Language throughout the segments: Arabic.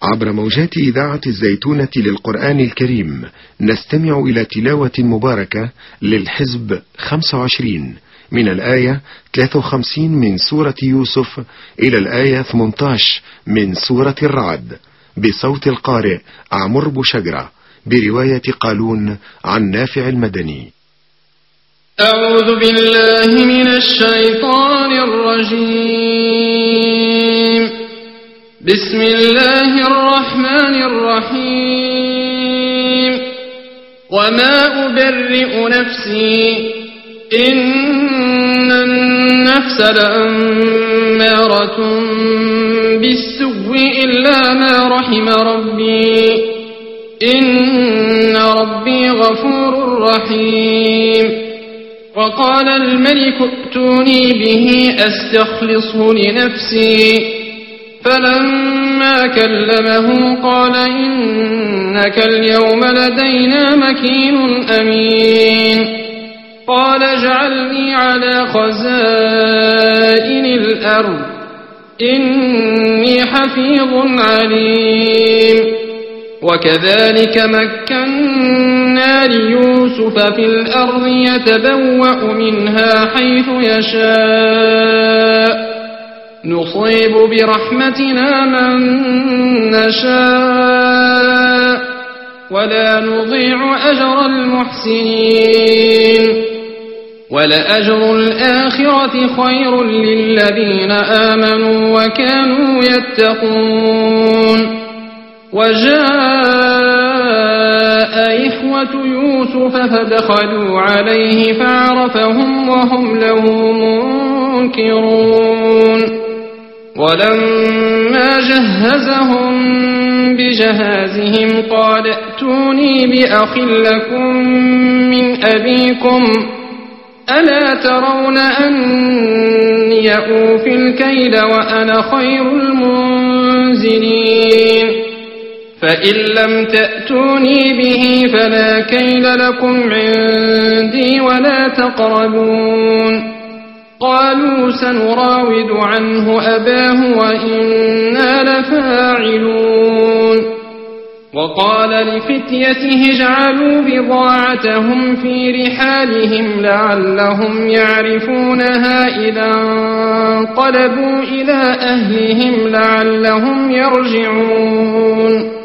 عبر موجات إذاعة الزيتونة للقرآن الكريم نستمع إلى تلاوة مباركة للحزب 25 من الآية 53 من سورة يوسف إلى الآية 18 من سورة الرعد، بصوت القارئ عمر بوشجرة، برواية قالون عن نافع المدني. أعوذ بالله من الشيطان الرجيم. بسم الله الرحمن الرحيم. وما أبرئ نفسي إن النفس لأمارة بالسوء إلا ما رحم ربي إن ربي غفور رحيم. وقال الملك ائتوني به أستخلصه لنفسي، فلما كلمه قال إنك اليوم لدينا مكين أمين. قال اجعلني على خزائن الأرض إني حفيظ عليم. وكذلك مكنا ليوسف في الأرض يتبوأ منها حيث يشاء، نصيب برحمتنا من نشاء ولا نضيع أجر المحسنين. ولأجر الآخرة خير للذين آمنوا وكانوا يتقون. وجاء إخوة يوسف فدخلوا عليه فعرفهم وهم له منكرون. ولما جهزهم بجهازهم قال ائتوني بأخ لكم من أبيكم ألا ترون أني أوفي الكيل وأنا خير المنزلين. فإن لم تأتوني به فلا كيل لكم عندي ولا تقربون. قالوا سنراود عنه أباه وإنا لفاعلون. وقال لفتيته اجعلوا بضاعتهم في رحالهم لعلهم يعرفونها إذا انقلبوا إلى أهلهم لعلهم يرجعون.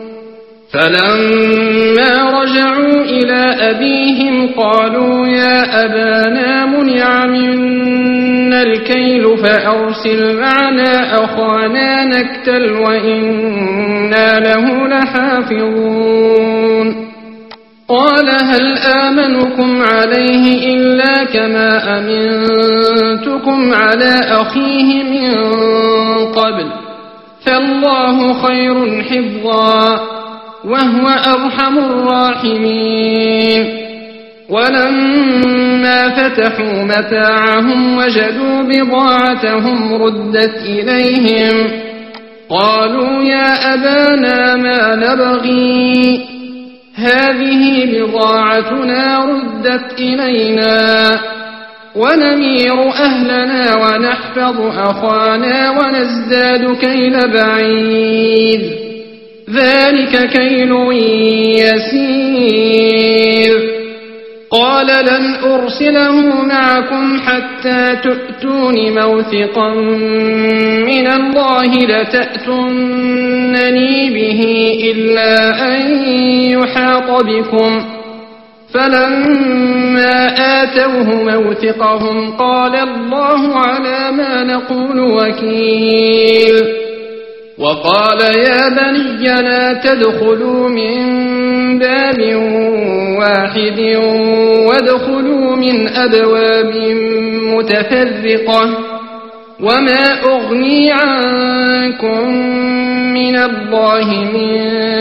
فلما رجعوا إلى أبيهم قالوا يا أبانا منع منا الكيل فأرسل معنا أخانا نكتل وإنا له لحافظون. قال هل آمنكم عليه إلا كما أمنتكم على أخيه من قبل، فالله خير حفظا وهو أرحم الراحمين. ولما فتحوا متاعهم وجدوا بضاعتهم ردت إليهم قالوا يا أبانا ما نبغي هذه بضاعتنا ردت إلينا ونمير أهلنا ونحفظ أخانا ونزداد كيل بعيد ذلك كيل يسير. قال لن أرسله معكم حتى تؤتون موثقا من الله لتأتونني به إلا أن يحاط بكم. فلما آتوه موثقهم قال الله على ما نقول وكيل. وقال يا بني لا تدخلوا من باب واحد وادخلوا من أبواب متفرقة وما أغني عنكم من الله من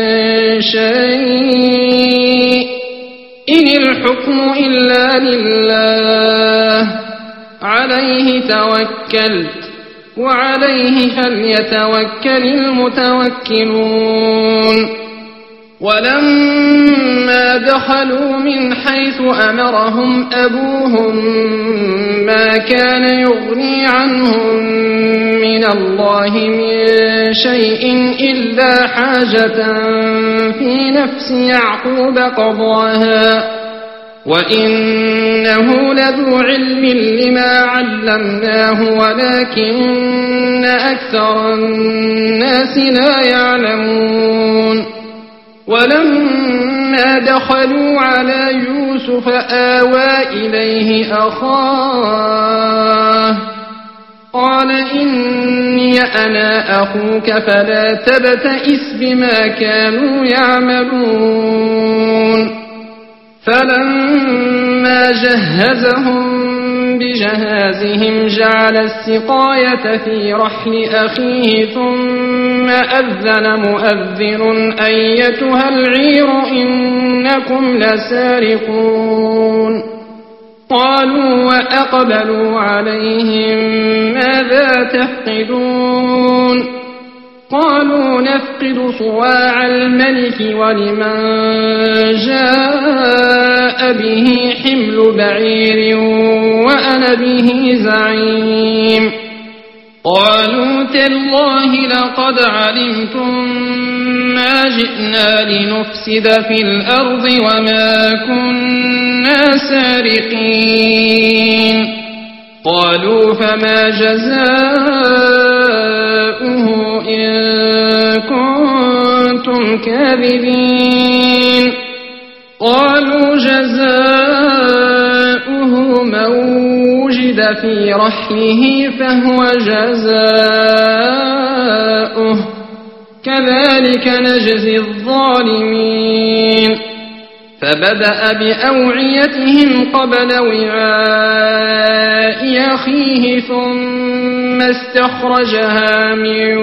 شيء إن الحكم إلا لله عليه توكلت وعليه فليتوكل المتوكلون. ولما دخلوا من حيث أمرهم أبوهم ما كان يغني عنهم من الله من شيء إلا حاجة في نفس يعقوب قضاها وإنه لذو علم لما علمناه ولكن أكثر الناس لا يعلمون ولما دخلوا على يوسف آوى إليه أخاه قال إني أنا أخوك فلا تبتئس بما كانوا يعملون فلما جهزهم بجهازهم جعل السقاية في رحل أخيه ثم أذن مؤذن أيتها العير إنكم لسارقون قالوا وأقبلوا عليهم ماذا تفقدون قالوا نفقد صواع الملك ولمن جاء به حمل بعير وأنا به زعيم قالوا تالله لقد علمتم ما جئنا لنفسد في الأرض وما كنا سارقين قالوا فما جزاؤه إن كنتم كاذبين قالوا جزاؤه من وجد في رحله فهو جزاؤه كذلك نجزي الظالمين فبدأ بأوعيتهم قبل وعاء أخيه ثم استخرجها من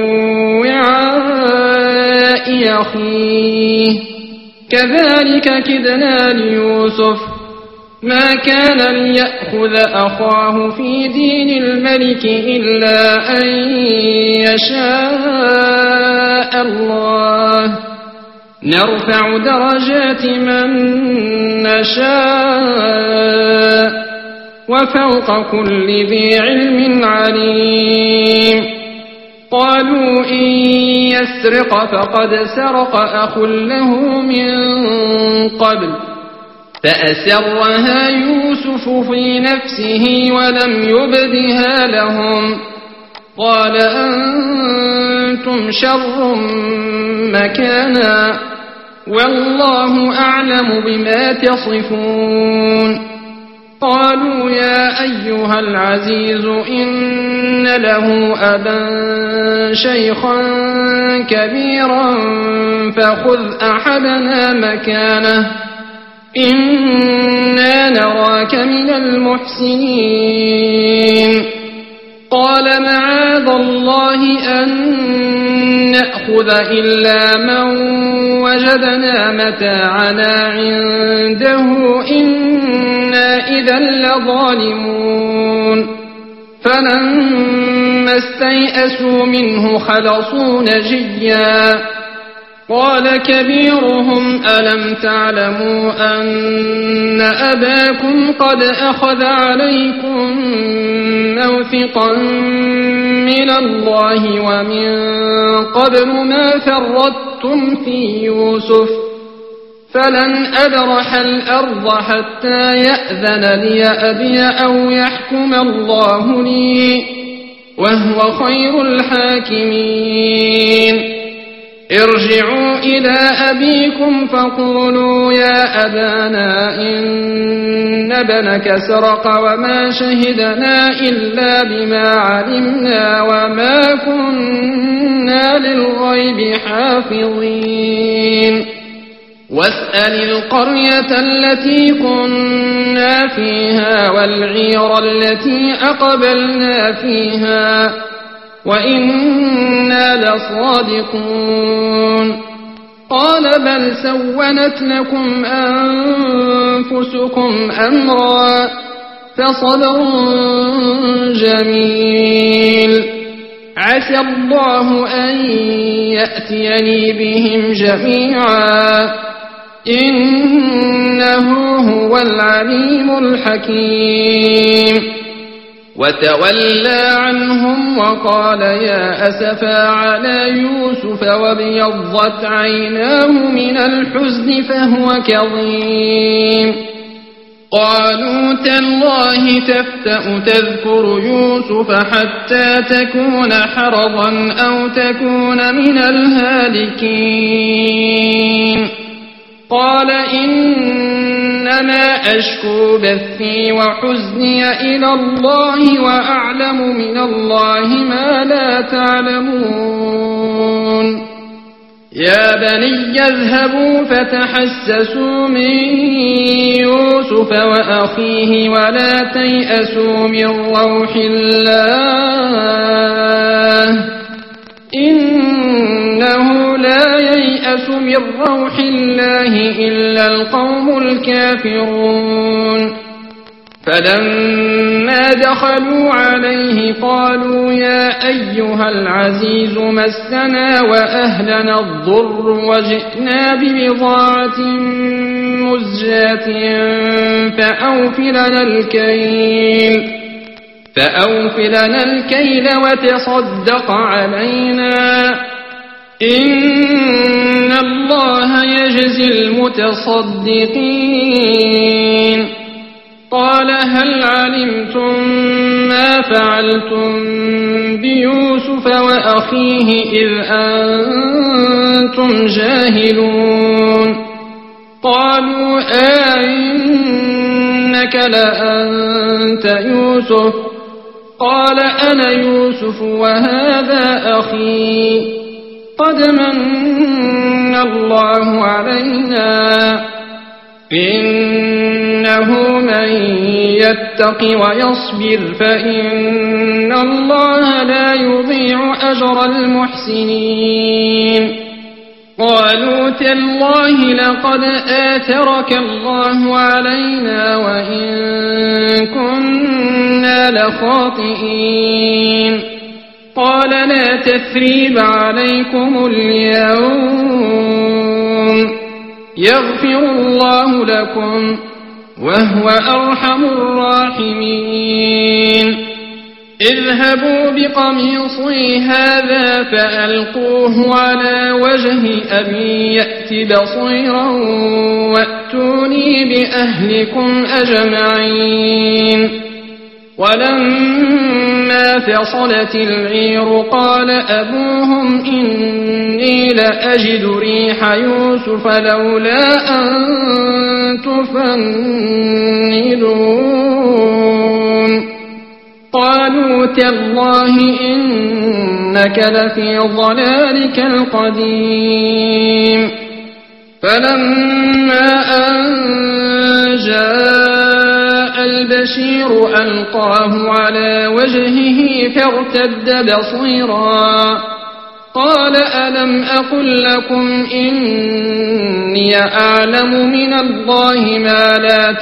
وعاء أخيه كذلك كدنا ليوسف ما كان ليأخذ أخاه في دين الملك إلا أن يشاء الله نرفع درجات من نشاء وفوق كل ذي علم عليم قالوا إن يسرق فقد سرق أخ له من قبل فأسرها يوسف في نفسه ولم يبدها لهم قال أنتم شر مكانا والله أعلم بما تصفون قالوا يا أيها العزيز إن له أبا شيخا كبيرا فخذ أحدنا مكانه إنا نراك من المحسنين قال معاذ الله أن نأخذ إلا من وجدنا متاعنا عنده إنا إذا لظالمون فلما استيئسوا منه خلصوا نجيا قال كبيرهم ألم تعلموا أن أباكم قد أخذ عليكم موثقا من الله ومن قبل ما فرطتم في يوسف فلن أبرح الأرض حتى يأذن لي أبي أو يحكم الله لي وهو خير الحاكمين ارجعوا إلى أبيكم فقولوا يا أبانا إن ابنك سرق وما شهدنا إلا بما علمنا وما كنا للغيب حافظين واسأل القرية التي كنا فيها والعير التي أقبلنا فيها وإنا لصادقون قال بل سولت لكم أنفسكم أمرا فصبر جميل عسى الله أن يأتيني بهم جميعا إنه هو العليم الحكيم وتولى عنهم وقال يا أسفا على يوسف وابيضت عيناه من الحزن فهو كظيم قالوا تالله تفتأ تذكر يوسف حتى تكون حرضا أو تكون من الهالكين قال إنما أشكو بثي وحزني إلى الله وأعلم من الله ما لا تعلمون يا بني اذهبوا فتحسسوا من يوسف وأخيه ولا تيأسوا من روح الله إنه لا ييأس من روح الله إلا القوم الكافرون فلما دخلوا عليه قالوا يا أيها العزيز مسنا وأهلنا الضر وجئنا ببضاعة مزجاة فأوف لنا الكيل وتصدق علينا إن الله يجزي المتصدقين قال هل علمتم ما فعلتم بيوسف وأخيه إذ أنتم جاهلون قالوا إنك لأنت يوسف قال أنا يوسف وهذا أخي قد من الله علينا إنه من يتق ويصبر فإن الله لا يضيع أجر المحسنين قالوا تالله لقد آثرك الله علينا وإن كنا لخاطئين قال لا تثريب عليكم اليوم يغفر الله لكم وهو أرحم الراحمين اذهبوا بقميصي هذا فألقوه على وجه أبي يأت بصيرا وأتوني بأهلكم أجمعين ولما فصلت العير قال أبوهم إني لأجد ريح يوسف لولا أن تفندون قالوا تالله إنك لفي ضلالك القديم فلما أن جاء البشير ألقاه على وجهه فارتد بصيرا قال ألم أقل لكم إني أعلم من الله ما لا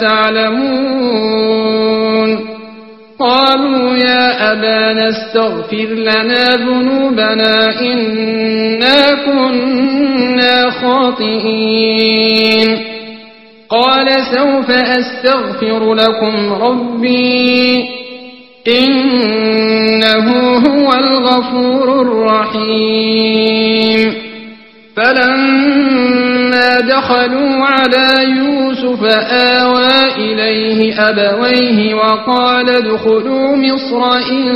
تعلمون قالوا يا أبانا استغفر لنا ذنوبنا إنا كنا خاطئين قال سوف أستغفر لكم ربي إنه هو الغفور الرحيم فلما دخلوا على يوسف آوى إليه أبويه وقال ادخلوا مصر إن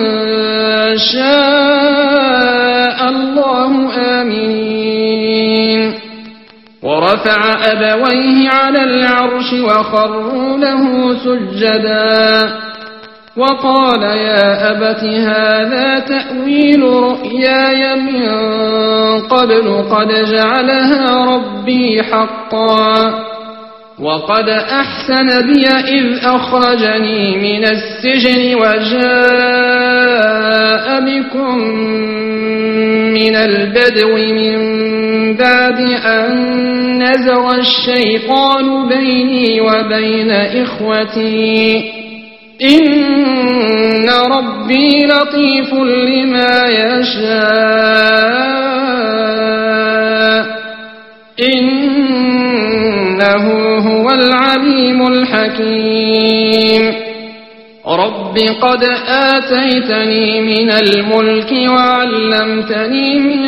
شاء الله آمين ورفع أبويه على العرش وخروا له سجدا وقال يا أبت هذا تأويل رؤياي من قبل قد جعلها ربي حقا وقد أحسن بي إذ أخرجني من السجن وجاء بكم من البدو من بعد أن نزغ الشيطان بيني وبين إخوتي إن ربي لطيف لما يشاء إنه هو العليم الحكيم رب قد آتيتني من الملك وعلمتني من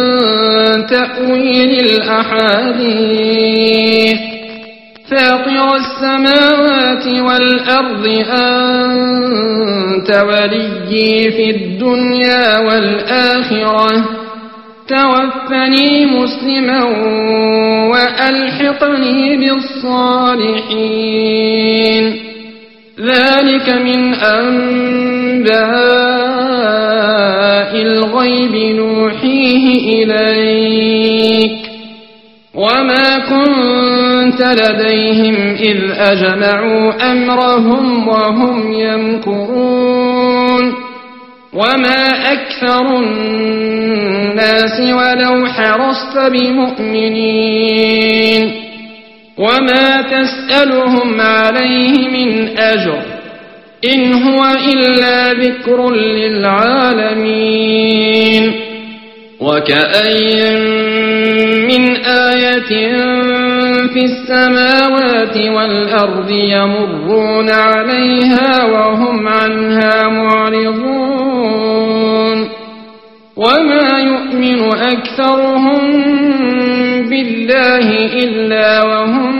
تأويل الأحاديث فاطر السماوات والأرض أنت وليي في الدنيا والآخرة توفني مسلما وألحقني بالصالحين ذلك من أنباء الغيب نوحيه إليك وما كنت لديهم إذ أجمعوا أمرهم وهم يمكرون وما أكثر الناس ولو حرصت بمؤمنين وما تسألهم عليه من أجر إن هو إلا ذكر للعالمين وكأين من آية في السماوات والأرض يمرون عليها وهم عنها معرضون وما يؤمن أكثرهم بالله إلا وهم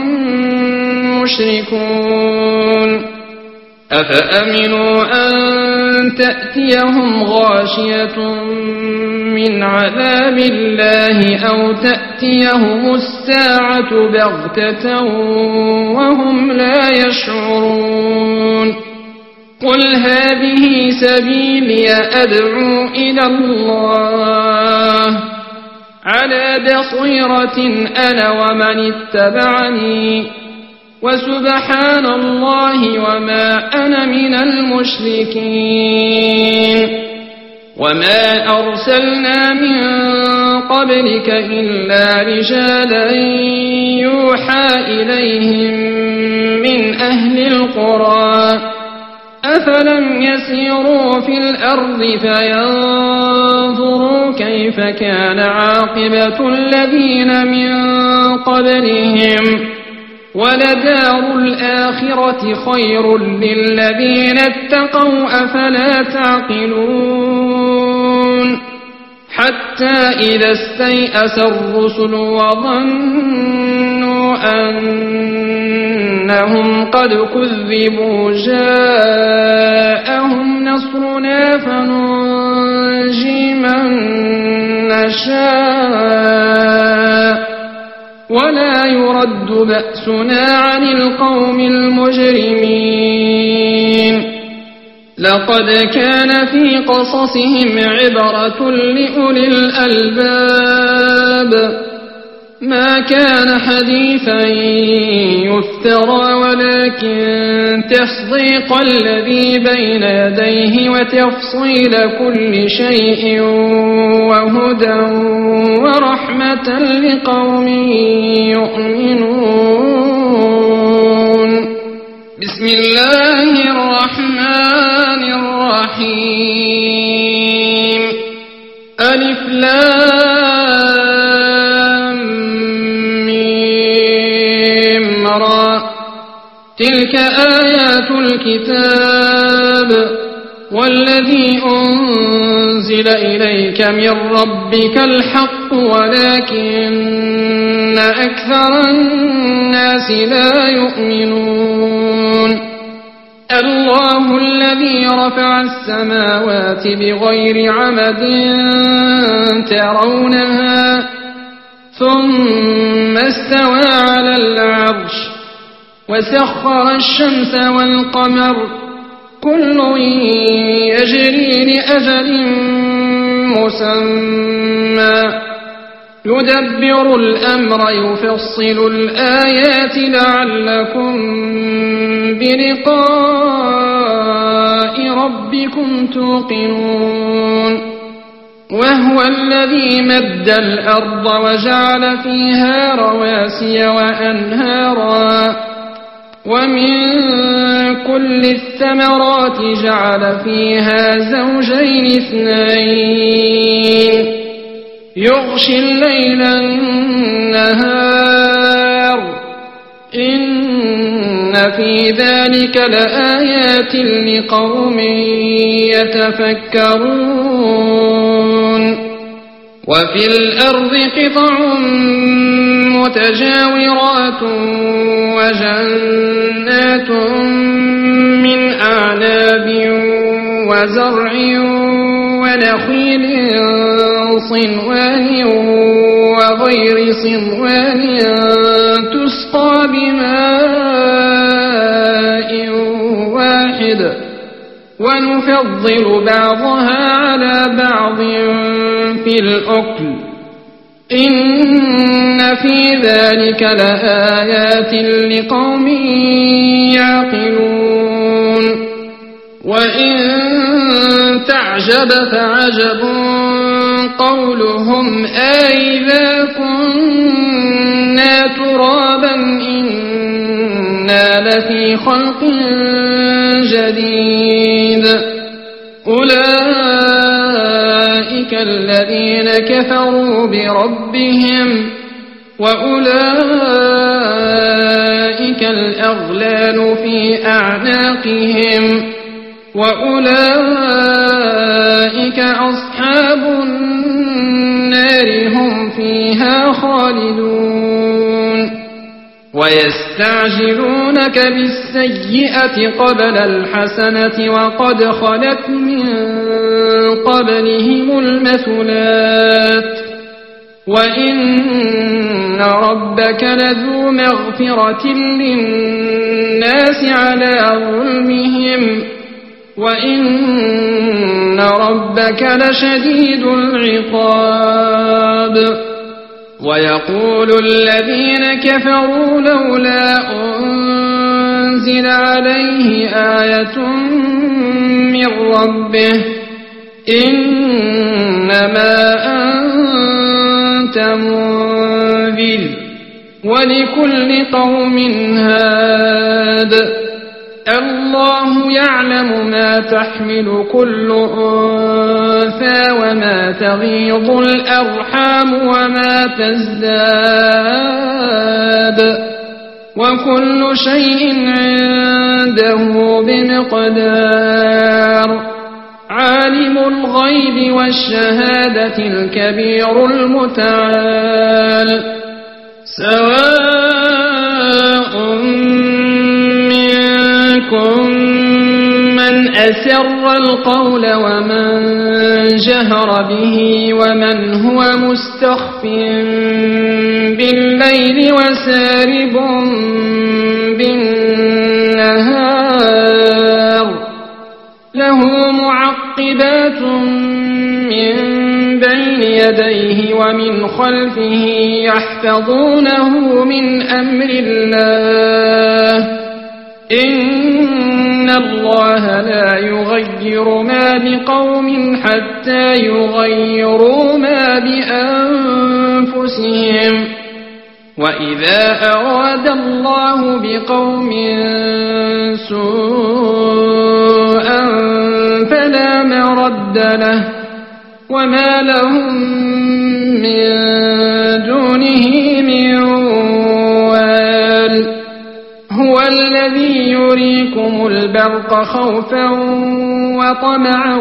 مشركون أفأمنوا أن تأتيهم غاشية من عذاب الله أو تأتيهم الساعة بغتة وهم لا يشعرون قل هذه سبيلي أدعو إلى الله على بصيرة أنا ومن اتبعني وسبحان الله وما أنا من المشركين وما أرسلنا من قبلك إلا رجالا يوحى إليهم من أهل القرى أفلم يسيروا في الأرض فينظروا كيف كان عاقبة الذين من قبلهم ولدار الآخرة خير للذين اتقوا أفلا تعقلون حتى إذا استيأس الرسل وظنوا أنهم قد كذبوا جاءهم نصرنا فننجي من نشاء ولا يرد بأسنا عن القوم المجرمين لقد كان في قصصهم عبرة لأولي الألباب ما كان حديثا يفترى ولكن تصديق الذي بين يديه وتفصيل كل شيء وهدى ورحمة لقوم يؤمنون بسم الله الرحمن الرحيم ألف لام ميم را تلك آيات الكتاب والذي أنزل إليك من ربك الحق ولكن أكثر الناس لا يؤمنون الله الذي رفع السماوات بغير عمد ترونها ثم استوى على العرش وسخر الشمس والقمر كل يجري لأجل مسمى يدبر الأمر يفصل الآيات لعلكم بلقاء ربكم توقنون وهو الذي مد الأرض وجعل فيها رواسي وأنهارا ومن كل الثمرات جعل فيها زوجين اثنين يغشي الليل النهار في ذلك لآيات لقوم يتفكرون وفي الأرض قطع متجاورات وجنات من أعناب وزرع ونخيل صنوان وغير صنوان تسقى بماء واحد ونفضل بعضها على بعض في الأكل إن في ذلك لآيات لقوم يعقلون وإن تعجب فعجب قولهم أإذا كنا ترابا إنا لفي خلق جديد أولئك الذين كفروا بربهم وأولئك الأغلال في أعناقهم وأولئك أصحاب النار هم فيها خالدون ويستعجلونك بالسيئة قبل الحسنة وقد خلت من قبلهم المثلات وإن ربك لذو مغفرة للناس على ظلمهم وإن ربك لشديد العقاب ويقول الذين كفروا لولا أنزل عليه آية من ربه إنما أنت منذر ولكل قوم هاد الله يعلم ما تحمل كل أنثى وما تغيض الأرحام وما تزداد وكل شيء عنده بمقدار عالم الغيب والشهادة الكبير المتعال سواء منكم من أسر القول ومن جهر به ومن هو مستخف بالليل وسارب بالنهار له معقبات من بين يديه ومن خلفه يحفظونه من أمر الله إن الله لا يغير ما بقوم حتى يغيروا ما بأنفسهم وإذا أراد الله بقوم سوءا فلا مرد له وما لهم من دونه من وال هو الذي يريكم البرق خوفا وطمعا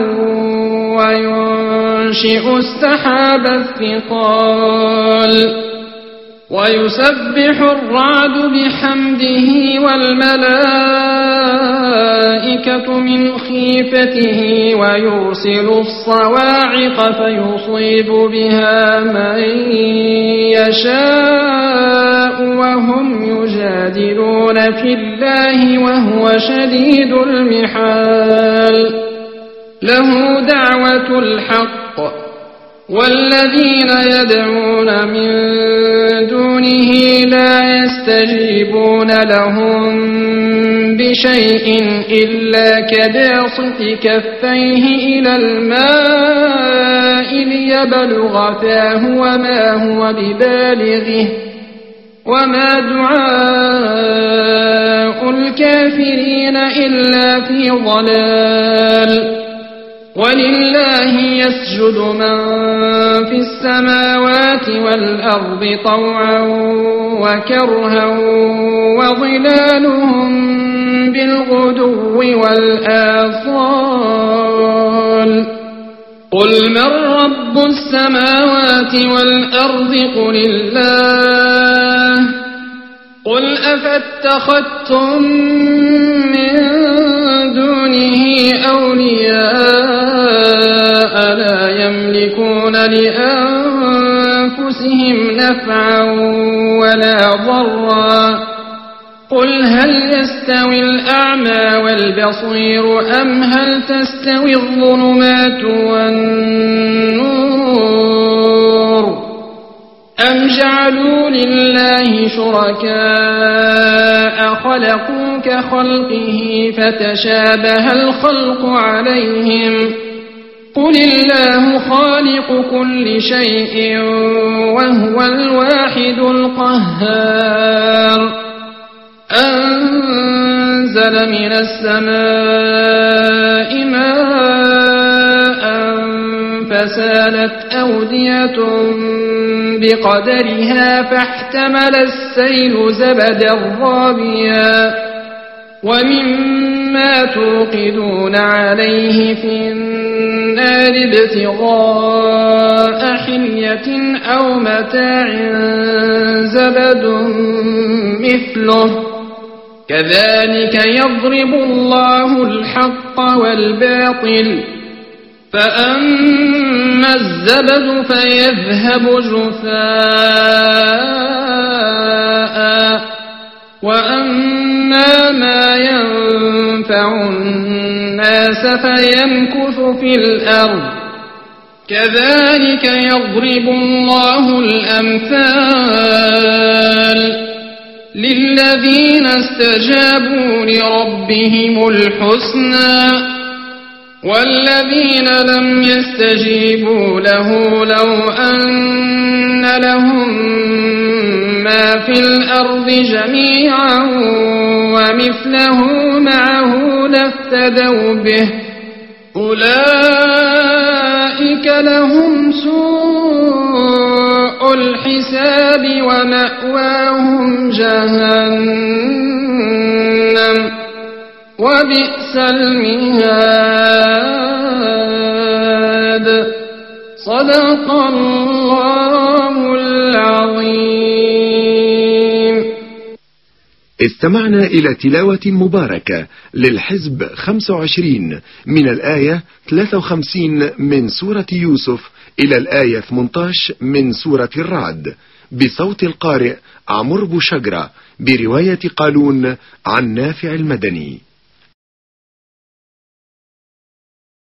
وينشئ السحاب الثقال ويسبح الرعد بحمده والملائكة من خيفته ويرسل الصواعق فيصيب بها من يشاء وهم يجادلون في الله وهو شديد المحال له دعوة الحق والذين يدعون من دونه لا يستجيبون لهم بشيء إلا كباسط كفيه إلى الماء ليبلغ فاه وما هو ببالغه وما دعاء الكافرين إلا في ضلال ولله يسجد من في السماوات والأرض طوعا وكرها وظلالهم بالغدو والآصال قل من رب السماوات والأرض قل الله قل أفاتخذتم من دونه أولياء لا يملكون لأنفسهم نفعا ولا ضرا قل هل يستوي الأعمى والبصير أم هل تستوي الظلمات والنور أم جعلوا لله شركاء خلقوا كخلقه فتشابه الخلق عليهم قل الله خالق كل شيء وهو الواحد القهار أنزل من السماء ماء فسالت أودية بقدرها فاحتمل السيل زبدا رابيا ومما توقدون عليه في النار ابتغاء حلية أو متاع زبد مثله كذلك يضرب الله الحق والباطل فأما الزبد فيذهب جفاء وأما ما ينفع الناس فيمكث في الأرض كذلك يضرب الله الأمثال للذين استجابوا لربهم الحسنى والذين لم يستجيبوا له لو أن لهم ما في الأرض جميعا ومثله معه لافتدوا به أولئك لهم سوء الحساب ومأواهم جهنم وبئس المهاد صدق الله العظيم. استمعنا إلى تلاوة مباركة للحزب 25 من الآية 53 من سورة يوسف إلى الآية 18 من سورة الرعد بصوت القارئ عمرو بوشجرة برواية قالون عن نافع المدني.